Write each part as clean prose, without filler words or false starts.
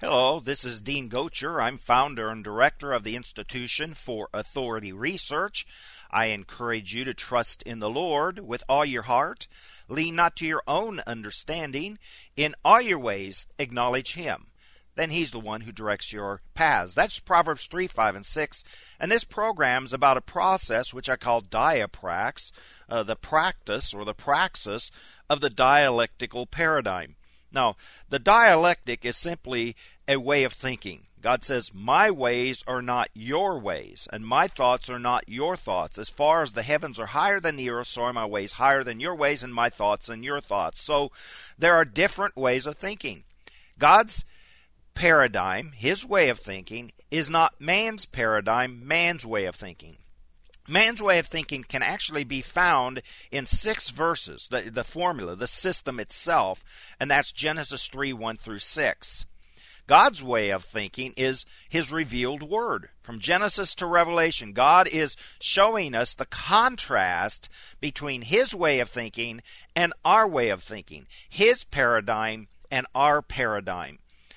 Hello, this is Dean Gocher. I'm founder and director of the Institution for Authority Research. I encourage you to trust in the Lord with all your heart. Lean not to your own understanding. In all your ways, acknowledge Him. Then He's the one who directs your paths. That's Proverbs 3, 5, and 6. And this program's about a process which I call diaprax, the practice or the praxis of the dialectical paradigm. Now, the dialectic is simply a way of thinking. God says, my ways are not your ways, and my thoughts are not your thoughts. As far as the heavens are higher than the earth, so are my ways higher than your ways, and my thoughts than your thoughts. So there are different ways of thinking. God's paradigm, His way of thinking, is not man's paradigm, man's way of thinking. Man's way of thinking can actually be found in 6 verses, the formula, the system itself, and that's Genesis 3, 1 through 6. God's way of thinking is His revealed Word. From Genesis to Revelation, God is showing us the contrast between His way of thinking and our way of thinking, His paradigm and our paradigm.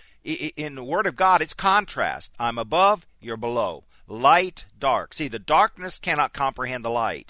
In the Word of God, it's contrast. I'm above, you're below. Light, dark. See, the darkness cannot comprehend the light.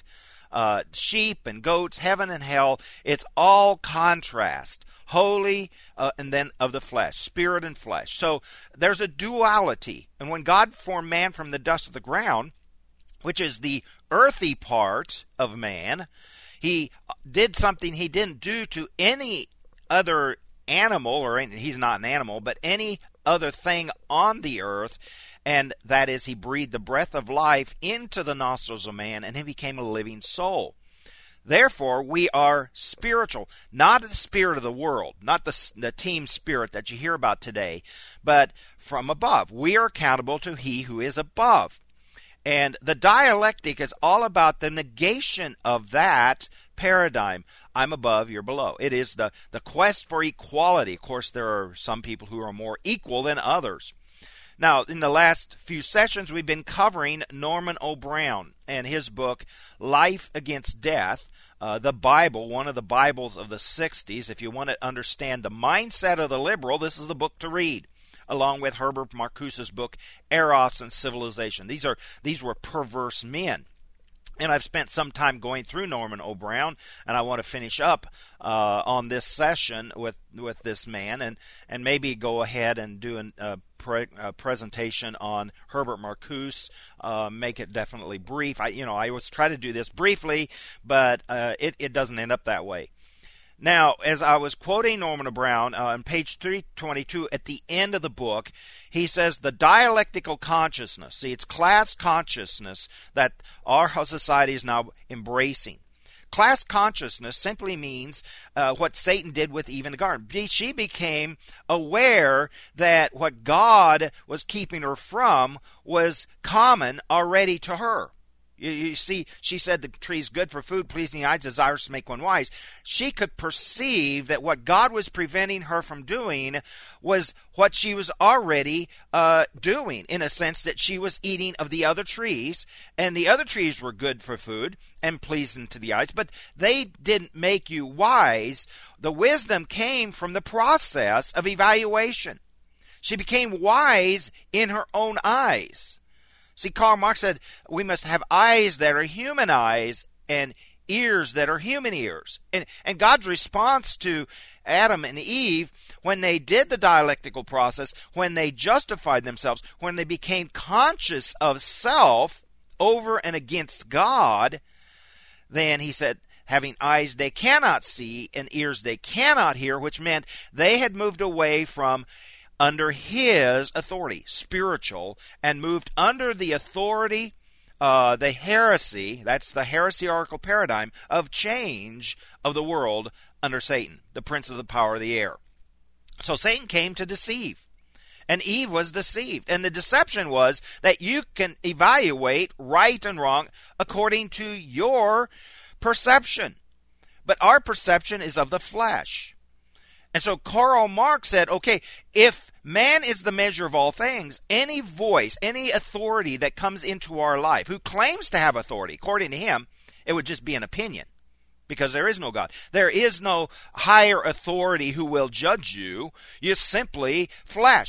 Sheep and goats, heaven and hell, it's all contrast. Holy and then of the flesh, spirit and flesh. So there's a duality. And when God formed man from the dust of the ground, which is the earthy part of man, He did something He didn't do to any other animal, or he's not an animal, but any other thing on the earth, and that is He breathed the breath of life into the nostrils of man, and he became a living soul. Therefore, we are spiritual, not the spirit of the world, not the team spirit that you hear about today, but from above. We are accountable to He who is above. And the dialectic is all about the negation of that paradigm. I'm above, you're below. It is the quest for equality. Of course, there are some people who are more equal than others. Now, in the last few sessions, we've been covering Norman O. Brown and his book, Life Against Death, the Bible, one of the Bibles of the 60s. If you want to understand the mindset of the liberal, this is the book to read, along with Herbert Marcuse's book, Eros and Civilization. These were perverse men. And I've spent some time going through Norman O. Brown, and I want to finish up on this session with this man, and maybe go ahead and do a presentation on Herbert Marcuse. Make it definitely brief. I always try to do this briefly, but it doesn't end up that way. Now, as I was quoting Norman O. Brown on page 322 at the end of the book, he says the dialectical consciousness, see, it's class consciousness that our society is now embracing. Class consciousness simply means what Satan did with Eve in the garden. She became aware that what God was keeping her from was common already to her. You see, she said the tree's good for food, pleasing the eyes, desires to make one wise. She could perceive that what God was preventing her from doing was what she was already doing, in a sense that she was eating of the other trees, and the other trees were good for food and pleasing to the eyes, but they didn't make you wise. The wisdom came from the process of evaluation. She became wise in her own eyes. See, Karl Marx said we must have eyes that are human eyes and ears that are human ears. And God's response to Adam and Eve, when they did the dialectical process, when they justified themselves, when they became conscious of self over and against God, then He said, having eyes they cannot see and ears they cannot hear, which meant they had moved away from under His authority, spiritual, and moved under the authority, the heresy, that's the heresiarchal paradigm of change of the world under Satan, the prince of the power of the air. So Satan came to deceive, and Eve was deceived. And the deception was that you can evaluate right and wrong according to your perception. But our perception is of the flesh. And so Karl Marx said, okay, if man is the measure of all things, any voice, any authority that comes into our life, who claims to have authority, according to him, it would just be an opinion, because there is no God. There is no higher authority who will judge you. You're simply flesh.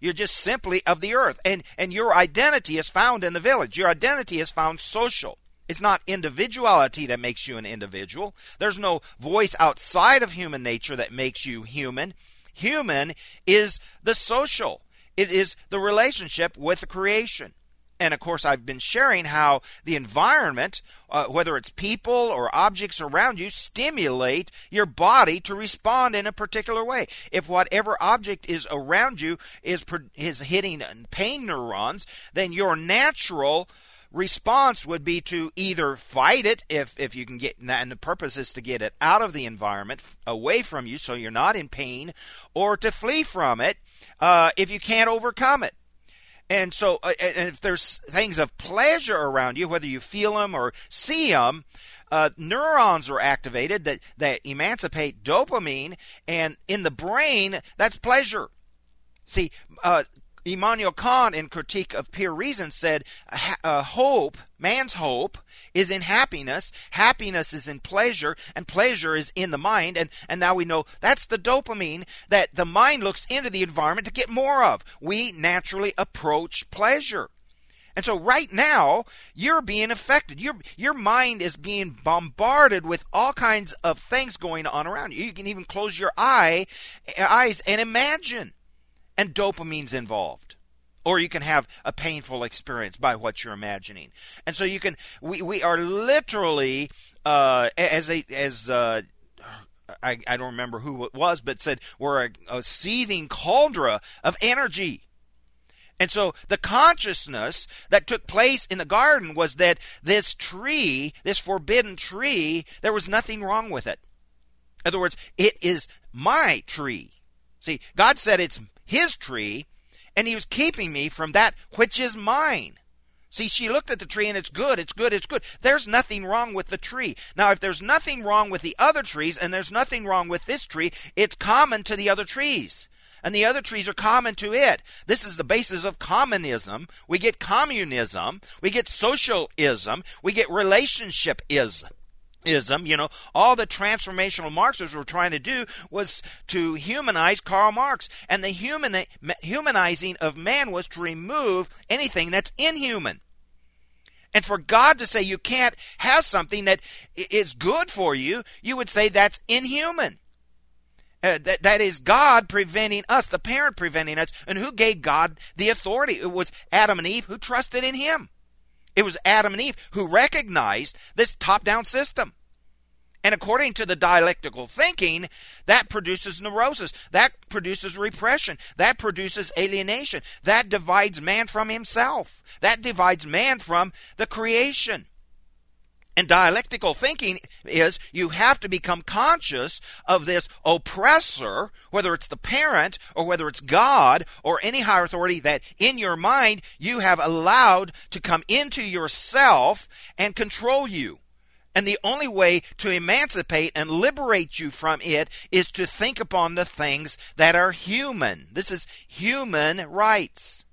You're just simply of the earth. And your identity is found in the village. Your identity is found social. It's not individuality that makes you an individual. There's no voice outside of human nature that makes you human. Human is the social. It is the relationship with the creation. And of course, I've been sharing how the environment, whether it's people or objects around you, stimulate your body to respond in a particular way. If whatever object is around you is hitting pain neurons, then your natural response would be to either fight it if you can get, and the purpose is to get it out of the environment, away from you so you're not in pain, or to flee from it if you can't overcome it. And so, and if there's things of pleasure around you, whether you feel them or see them, neurons are activated that emancipate dopamine, and in the brain, that's pleasure. See, Immanuel Kant, in Critique of Pure Reason, said hope, man's hope, is in happiness. Happiness is in pleasure, and pleasure is in the mind. And now we know that's the dopamine that the mind looks into the environment to get more of. We naturally approach pleasure. And so right now, you're being affected. Your mind is being bombarded with all kinds of things going on around you. You can even close your eyes and imagine. And dopamine's involved. Or you can have a painful experience by what you're imagining. And so we are literally, I don't remember who it was, but said we're a seething cauldron of energy. And so the consciousness that took place in the garden was that this tree, this forbidden tree, there was nothing wrong with it. In other words, it is my tree. See, God said it's His tree, and He was keeping me from that which is mine. See, she looked at the tree, and it's good, it's good, it's good. There's nothing wrong with the tree. Now, if there's nothing wrong with the other trees, and there's nothing wrong with this tree, it's common to the other trees. And the other trees are common to it. This is the basis of communism. We get communism, we get socialism, we get relationshipism. All the transformational Marxists were trying to do was to humanize Karl Marx. And the humanizing of man was to remove anything that's inhuman. And for God to say you can't have something that is good for you, you would say that's inhuman. That is God preventing us, the parent preventing us. And who gave God the authority? It was Adam and Eve who trusted in Him. It was Adam and Eve who recognized this top-down system. And according to the dialectical thinking, that produces neurosis, that produces repression, that produces alienation, that divides man from himself, that divides man from the creation. And dialectical thinking is you have to become conscious of this oppressor, whether it's the parent or whether it's God or any higher authority that in your mind you have allowed to come into yourself and control you. And the only way to emancipate and liberate you from it is to think upon the things that are human. This is human rights.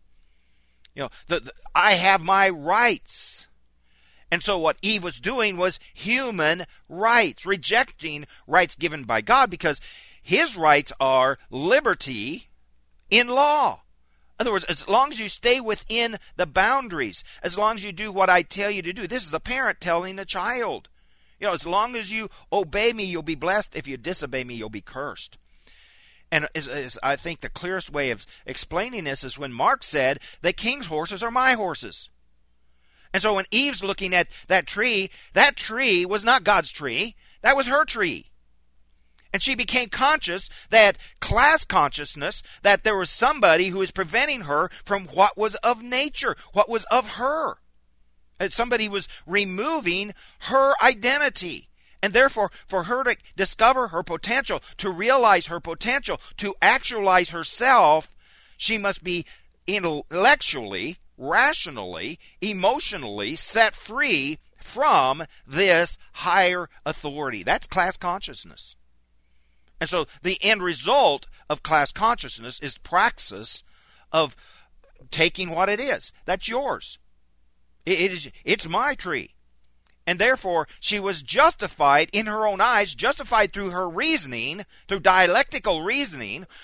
I have my rights. And so what Eve was doing was human rights, rejecting rights given by God because His rights are liberty in law. In other words, as long as you stay within the boundaries, as long as you do what I tell you to do, this is the parent telling the child. As long as you obey me, you'll be blessed. If you disobey me, you'll be cursed. And I think the clearest way of explaining this is when Marx said, the king's horses are my horses. And so when Eve's looking at that tree was not God's tree. That was her tree. And she became conscious, that class consciousness, that there was somebody who was preventing her from what was of nature, what was of her. And somebody was removing her identity. And therefore, for her to discover her potential, to realize her potential, to actualize herself, she must be intellectually, rationally, emotionally set free from this higher authority. That's class consciousness. And so the end result of class consciousness is praxis of taking what it is. That's yours. It's my tree. And therefore, she was justified in her own eyes, justified through her reasoning, through dialectical reasoning,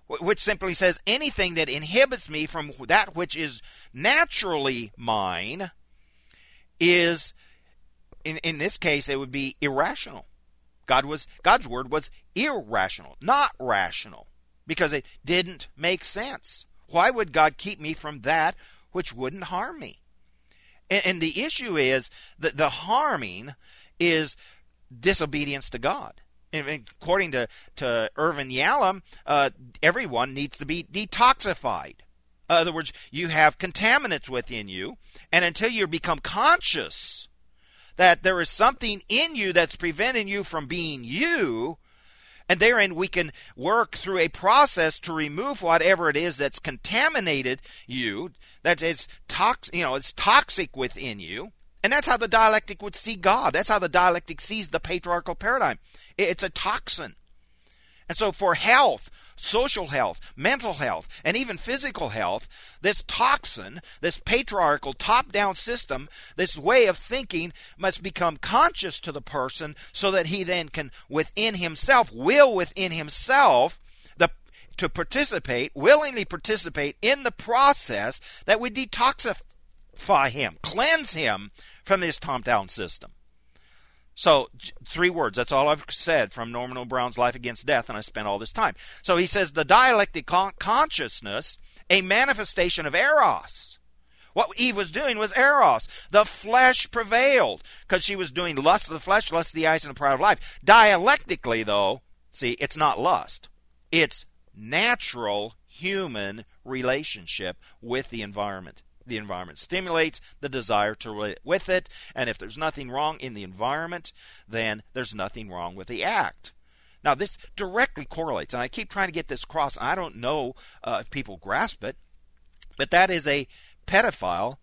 which simply says anything that inhibits me from that which is naturally mine is, in this case, it would be irrational. God's word was irrational, not rational, because it didn't make sense. Why would God keep me from that which wouldn't harm me? And the issue is that the harming is disobedience to God. And according to Irvin Yalom, everyone needs to be detoxified. In other words, you have contaminants within you, and until you become conscious that there is something in you that's preventing you from being you, and therein we can work through a process to remove whatever it is that's contaminated you, that is it's toxic within you. And that's how the dialectic would see God. That's how the dialectic sees the patriarchal paradigm. It's a toxin. And so for health, social health, mental health, and even physical health, this toxin, this patriarchal top-down system, this way of thinking must become conscious to the person so that he then can willingly participate in the process that would detoxify him, cleanse him from this top-down system. So, 3 words, that's all I've said from Norman O. Brown's Life Against Death, and I spent all this time. So he says, the dialectic consciousness, a manifestation of eros. What Eve was doing was eros. The flesh prevailed, because she was doing lust of the flesh, lust of the eyes, and the pride of life. Dialectically, though, see, it's not lust. It's natural human relationship with the environment. The environment stimulates the desire to relate with it, and if there's nothing wrong in the environment, then there's nothing wrong with the act. Now, this directly correlates, and I keep trying to get this across, and I don't know if people grasp it, but that is a pedophile,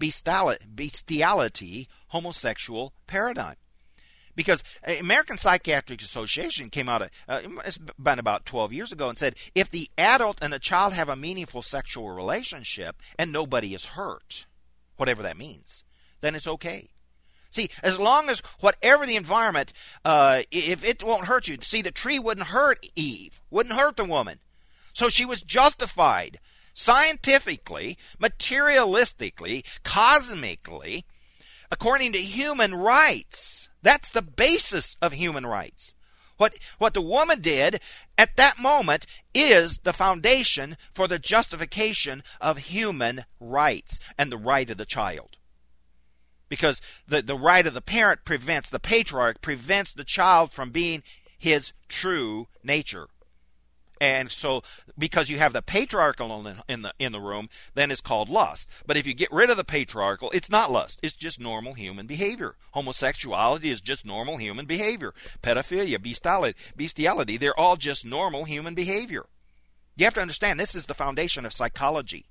bestiality, homosexual paradigm. Because American Psychiatric Association came out, it's been about 12 years ago, and said, if the adult and the child have a meaningful sexual relationship and nobody is hurt, whatever that means, then it's okay. See, as long as whatever the environment, if it won't hurt you, see, the tree wouldn't hurt Eve, wouldn't hurt the woman. So she was justified scientifically, materialistically, cosmically, according to human rights. That's the basis of human rights. What the woman did at that moment is the foundation for the justification of human rights and the right of the child. Because the right of the parent prevents the patriarch, prevents the child from being his true nature. And so, because you have the patriarchal in the room, then it's called lust. But if you get rid of the patriarchal, it's not lust. It's just normal human behavior. Homosexuality is just normal human behavior. Pedophilia, bestiality, they're all just normal human behavior. You have to understand, this is the foundation of psychology.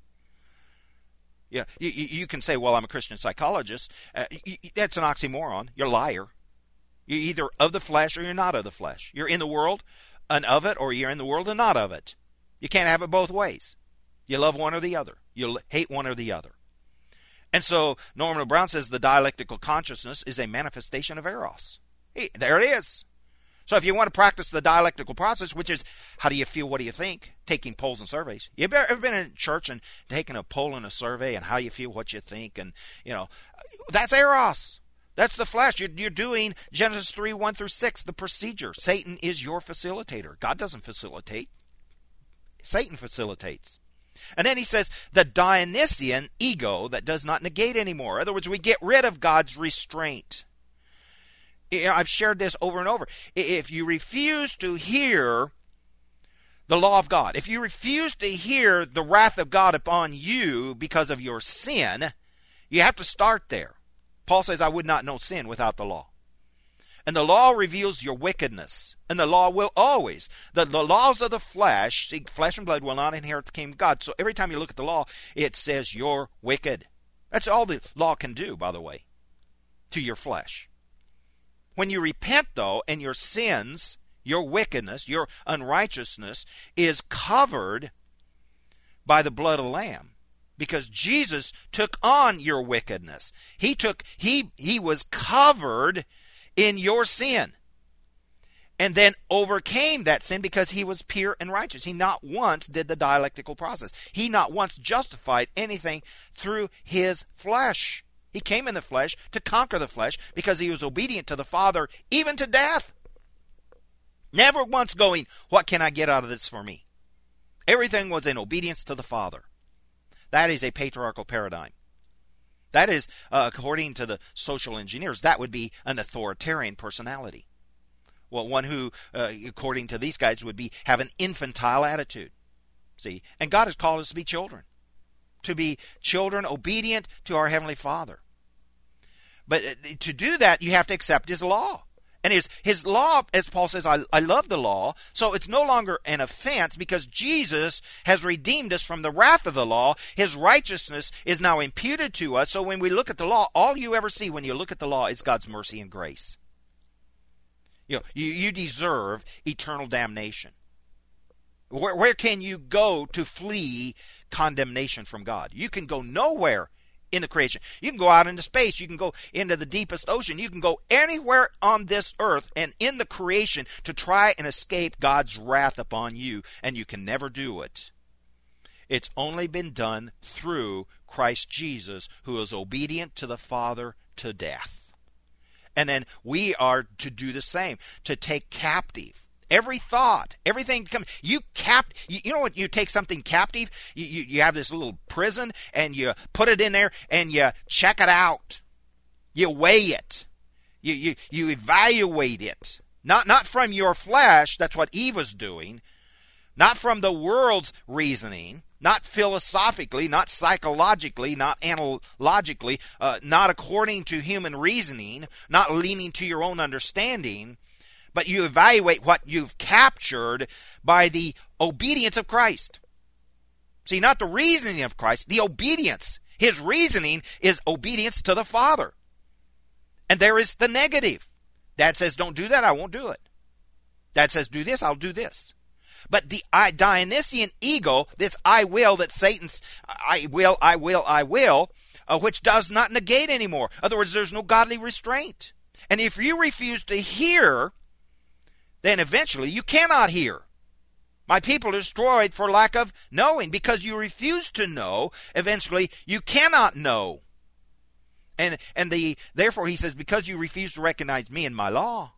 Yeah, you can say, well, I'm a Christian psychologist. That's an oxymoron. You're a liar. You're either of the flesh or you're not of the flesh. You're in the world and of it, or you're in the world and not of it. You can't have it both ways. You love one or the other. You hate one or the other. And so Norman O. Brown says the dialectical consciousness is a manifestation of eros. Hey, there it is. So if you want to practice the dialectical process, which is how do you feel, what do you think, taking polls and surveys. You ever been in church and taking a poll and a survey and how you feel, what you think, and, that's eros. That's the flesh. You're doing Genesis 3, 1 through 6, the procedure. Satan is your facilitator. God doesn't facilitate. Satan facilitates. And then he says the Dionysian ego that does not negate anymore. In other words, we get rid of God's restraint. I've shared this over and over. If you refuse to hear the law of God, if you refuse to hear the wrath of God upon you because of your sin, you have to start there. Paul says, I would not know sin without the law. And the law reveals your wickedness. And the law will always. The laws of the flesh, see, flesh and blood will not inherit the kingdom of God. So every time you look at the law, it says you're wicked. That's all the law can do, by the way, to your flesh. When you repent, though, and your sins, your wickedness, your unrighteousness is covered by the blood of the Lamb. Because Jesus took on your wickedness. He was covered in your sin. and then overcame that sin because he was pure and righteous. He not once did the dialectical process. He not once justified anything through his flesh. He came in the flesh to conquer the flesh because he was obedient to the Father, even to death. Never once going, what can I get out of this for me? Everything was in obedience to the Father. That is a patriarchal paradigm. That is, according to the social engineers, that would be an authoritarian personality. Well, one who, according to these guys, would have an infantile attitude. See, and God has called us to be children obedient to our Heavenly Father. But to do that, you have to accept His law. And his law, as Paul says, I love the law, so it's no longer an offense because Jesus has redeemed us from the wrath of the law. His righteousness is now imputed to us. So when we look at the law, all you ever see when you look at the law is God's mercy and grace. You deserve eternal damnation. Where can you go to flee condemnation from God? You can go nowhere in the creation. You can go out into space. You can go into the deepest ocean. You can go anywhere on this earth and in the creation to try and escape God's wrath upon you, and you can never do it. It's only been done through Christ Jesus, who is obedient to the Father to death. And then we are to do the same, to take captive every thought, everything comes. You know what? You take something captive. You have this little prison, and you put it in there, and you check it out. You weigh it. You evaluate it. Not from your flesh. That's what Eve was doing. Not from the world's reasoning. Not philosophically. Not psychologically. Not analogically. Not according to human reasoning. Not leaning to your own understanding. But you evaluate what you've captured by the obedience of Christ. See, not the reasoning of Christ, the obedience. His reasoning is obedience to the Father. And there is the negative. Dad says, don't do that, I won't do it. Dad says, do this, I'll do this. But the Dionysian ego, this I will, that Satan's I will, which does not negate anymore. In other words, there's no godly restraint. And if you refuse to hear, then eventually you cannot hear. My people are destroyed for lack of knowing. Because you refuse to know, eventually you cannot know. And therefore he says, because you refuse to recognize me and my law.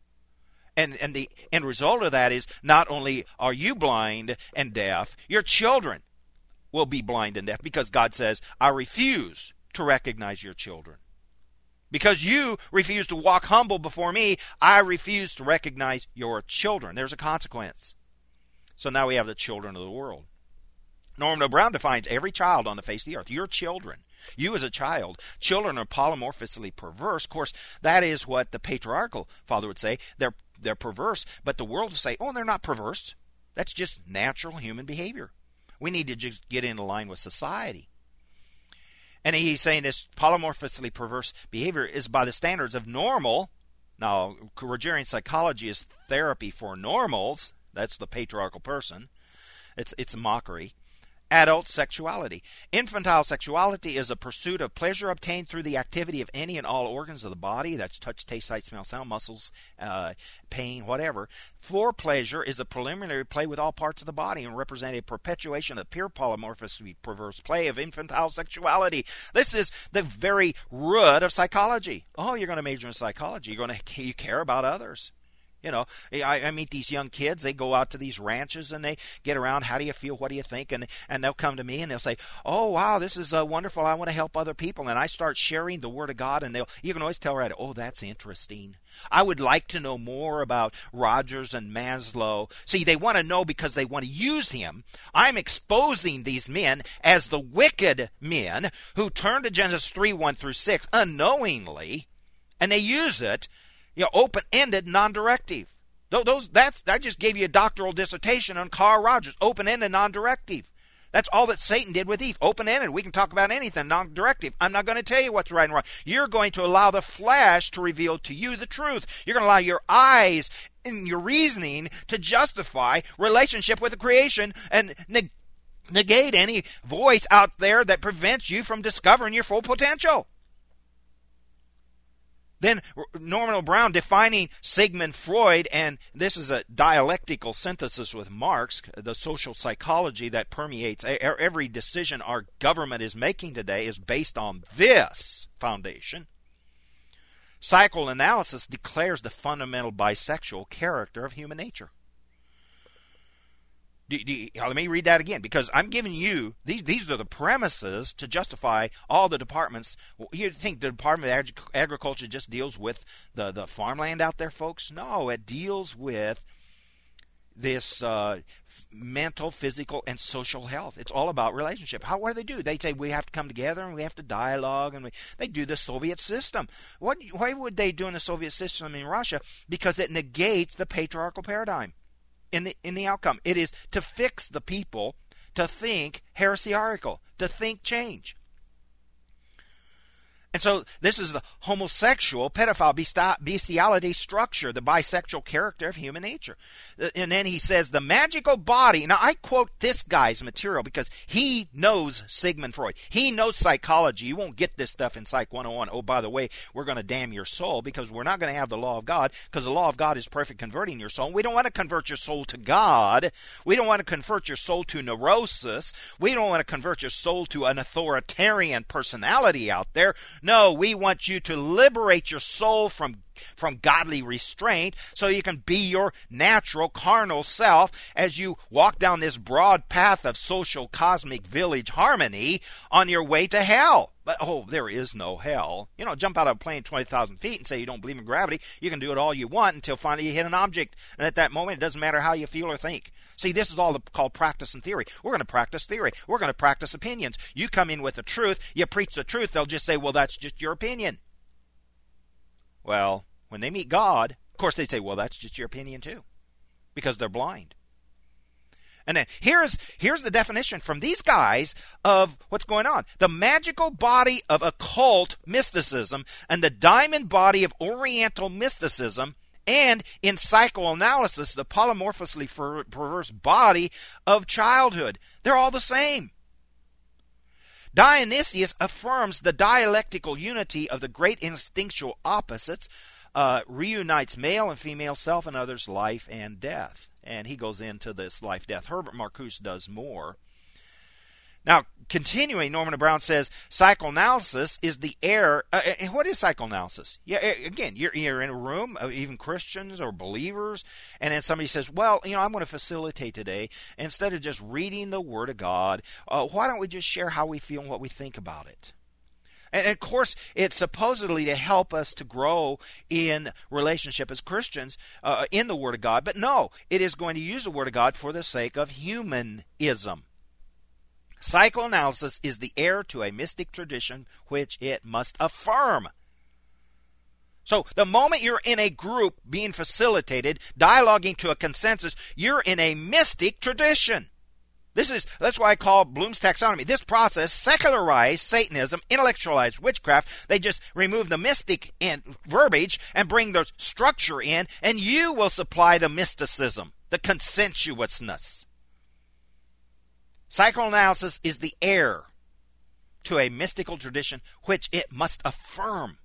And the end result of that is, not only are you blind and deaf, your children will be blind and deaf. Because God says, I refuse to recognize your children. Because you refuse to walk humble before me, I refuse to recognize your children. There's a consequence. So now we have the children of the world. Norman Brown defines every child on the face of the earth. Your children. You as a child. Children are polymorphously perverse. Of course, that is what the patriarchal father would say. They're perverse. But the world will say, oh, they're not perverse. That's just natural human behavior. We need to just get in line with society. And he's saying this polymorphously perverse behavior is by the standards of normal. Now, Rogerian psychology is therapy for normals. That's the patriarchal person. It's a mockery. Adult sexuality. Infantile sexuality is a pursuit of pleasure obtained through the activity of any and all organs of the body. That's touch, taste, sight, smell, sound, muscles, pain, whatever. For pleasure is a preliminary play with all parts of the body and represent a perpetuation of pure polymorphously perverse play of infantile sexuality. This is the very root of psychology. Oh, you're going to major in psychology. You care about others. You know, I meet these young kids. They go out to these ranches and they get around. How do you feel? What do you think? And they'll come to me and they'll say, "Oh, wow, this is wonderful. I want to help other people." And I start sharing the Word of God, and you can always tell right, "Oh, that's interesting. I would like to know more about Rogers and Maslow." See, they want to know because they want to use him. I'm exposing these men as the wicked men who turn to Genesis 3:1-6 unknowingly, and they use it. Open-ended, non-directive. I just gave you a doctoral dissertation on Carl Rogers. Open-ended, non-directive. That's all that Satan did with Eve. Open-ended. We can talk about anything. Non-directive. I'm not going to tell you what's right and wrong. You're going to allow the flesh to reveal to you the truth. You're going to allow your eyes and your reasoning to justify relationship with the creation and negate any voice out there that prevents you from discovering your full potential. Then Norman Brown defining Sigmund Freud, and this is a dialectical synthesis with Marx, the social psychology that permeates every decision our government is making today is based on this foundation. Psychoanalysis declares the fundamental bisexual character of human nature. Let me read that again, because I'm giving you, these are the premises to justify all the departments. You think the Department of Agriculture just deals with the farmland out there, folks? No, it deals with this mental, physical, and social health. It's all about relationship. What do? They say we have to come together and we have to dialogue, and they do the Soviet system. Why would they do in the Soviet system in Russia? Because it negates the patriarchal paradigm. In the outcome, it is to fix the people to think heresiarchical, to think change. And so this is the homosexual, pedophile, bestiality structure, the bisexual character of human nature. And then he says the magical body. Now I quote this guy's material because he knows Sigmund Freud. He knows psychology. You won't get this stuff in Psych 101. Oh, by the way, we're going to damn your soul because we're not going to have the law of God, because the law of God is perfect converting your soul. We don't want to convert your soul to God. We don't want to convert your soul to neurosis. We don't want to convert your soul to an authoritarian personality out there. No, we want you to liberate your soul from godly restraint so you can be your natural carnal self as you walk down this broad path of social cosmic village harmony on your way to hell. But, there is no hell. Jump out of a plane 20,000 feet and say you don't believe in gravity. You can do it all you want until finally you hit an object. And at that moment, it doesn't matter how you feel or think. See, this is all called practice and theory. We're going to practice theory. We're going to practice opinions. You come in with the truth. You preach the truth. They'll just say, well, that's just your opinion. Well, when they meet God, of course, they say, well, that's just your opinion too, because they're blind. And then here's the definition from these guys of what's going on. The magical body of occult mysticism and the diamond body of oriental mysticism, and in psychoanalysis, the polymorphously perverse body of childhood. They're all the same. Dionysius affirms the dialectical unity of the great instinctual opposites, reunites male and female, self and others, life and death. And he goes into this life-death. Herbert Marcuse does more. Now, continuing, Norman Brown says, psychoanalysis is the error. And what is psychoanalysis? Yeah, again, you're in a room, even Christians or believers, and then somebody says, well, I'm going to facilitate today. Instead of just reading the Word of God, why don't we just share how we feel and what we think about it? And of course, it's supposedly to help us to grow in relationship as Christians in the Word of God. But no, it is going to use the Word of God for the sake of humanism. Psychoanalysis is the heir to a mystic tradition which it must affirm. So the moment you're in a group being facilitated, dialoguing to a consensus, you're in a mystic tradition. That's why I call Bloom's taxonomy. This process secularized Satanism, intellectualized witchcraft. They just remove the mystic verbiage and bring the structure in, and you will supply the mysticism, the consensuousness. Psychoanalysis is the heir to a mystical tradition which it must affirm.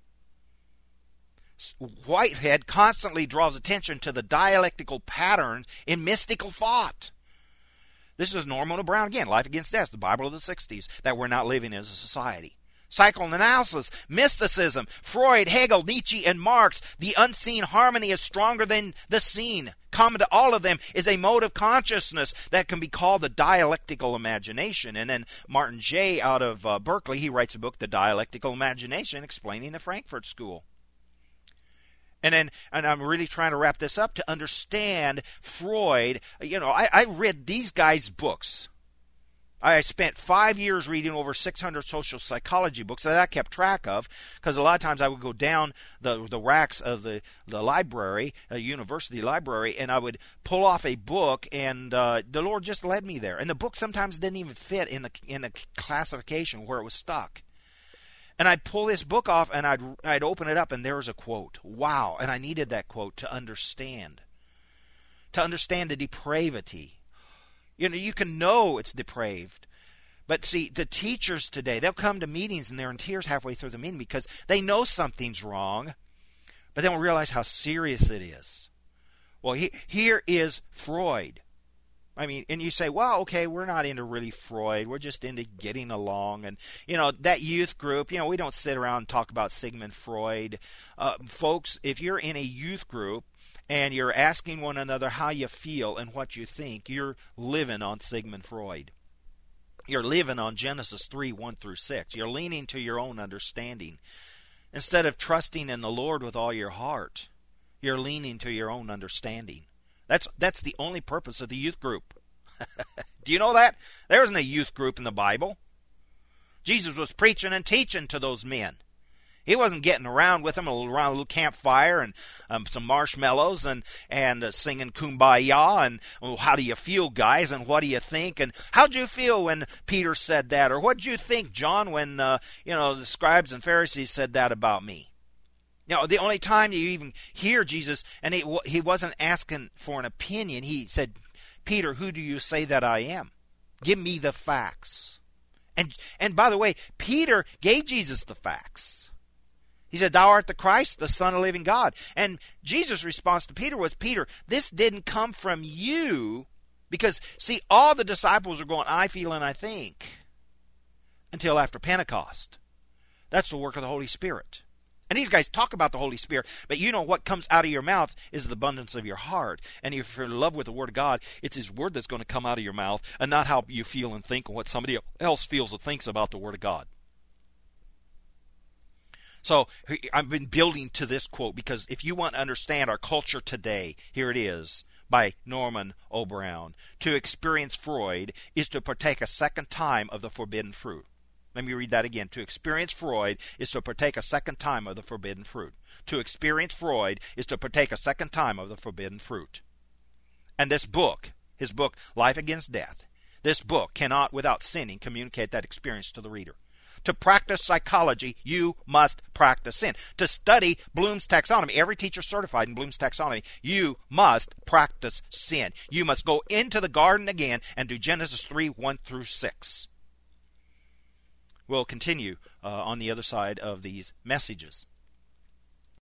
Whitehead constantly draws attention to the dialectical pattern in mystical thought. This is Norman Brown again, Life Against Death, the Bible of the 60s, that we're not living as a society. Psychoanalysis, mysticism, Freud, Hegel, Nietzsche, and Marx. The unseen harmony is stronger than the seen. Common to all of them is a mode of consciousness that can be called the dialectical imagination. And then Martin Jay out of Berkeley, he writes a book, The Dialectical Imagination, explaining the Frankfurt School. And I'm really trying to wrap this up to understand Freud. I read these guys' books. I spent 5 years reading over 600 social psychology books that I kept track of, because a lot of times I would go down the racks of the library, a university library, and I would pull off a book, and the Lord just led me there. And the book sometimes didn't even fit in the classification where it was stuck. And I'd pull this book off, and I'd open it up, and there was a quote. Wow! And I needed that quote to understand the depravity. You can know it's depraved. But see, the teachers today, they'll come to meetings and they're in tears halfway through the meeting because they know something's wrong. But then we realize how serious it is. Well, here is Freud. I mean, and you say, well, okay, we're not into really Freud. We're just into getting along. And, that youth group, we don't sit around and talk about Sigmund Freud. Folks, if you're in a youth group and you're asking one another how you feel and what you think, you're living on Sigmund Freud. You're living on Genesis 3, 1 through 6. You're leaning to your own understanding. Instead of trusting in the Lord with all your heart, you're leaning to your own understanding. That's the only purpose of the youth group. Do you know that? There isn't a youth group in the Bible. Jesus was preaching and teaching to those men. He wasn't getting around with them around a little campfire and some marshmallows and singing Kumbaya and how do you feel, guys, and what do you think, and how'd you feel when Peter said that, or what'd you think, John, when the scribes and Pharisees said that about me? The only time you even hear Jesus, and he wasn't asking for an opinion. He said, Peter, who do you say that I am? Give me the facts. And by the way, Peter gave Jesus the facts. He said, thou art the Christ, the Son of the living God. And Jesus' response to Peter was, Peter, this didn't come from you, because, see, all the disciples are going, I feel and I think, until after Pentecost. That's the work of the Holy Spirit. And these guys talk about the Holy Spirit, but what comes out of your mouth is the abundance of your heart. And if you're in love with the Word of God, it's His Word that's going to come out of your mouth, and not how you feel and think and what somebody else feels or thinks about the Word of God. So I've been building to this quote, because if you want to understand our culture today, here it is, by Norman O. Brown. To experience Freud is to partake a second time of the forbidden fruit. Let me read that again. To experience Freud is to partake a second time of the forbidden fruit. To experience Freud is to partake a second time of the forbidden fruit. And this book, his book, Life Against Death, this book cannot, without sinning, communicate that experience to the reader. To practice psychology, you must practice sin. To study Bloom's taxonomy, every teacher certified in Bloom's taxonomy, you must practice sin. You must go into the garden again and do Genesis 3, 1 through 6. We'll continue on the other side of these messages.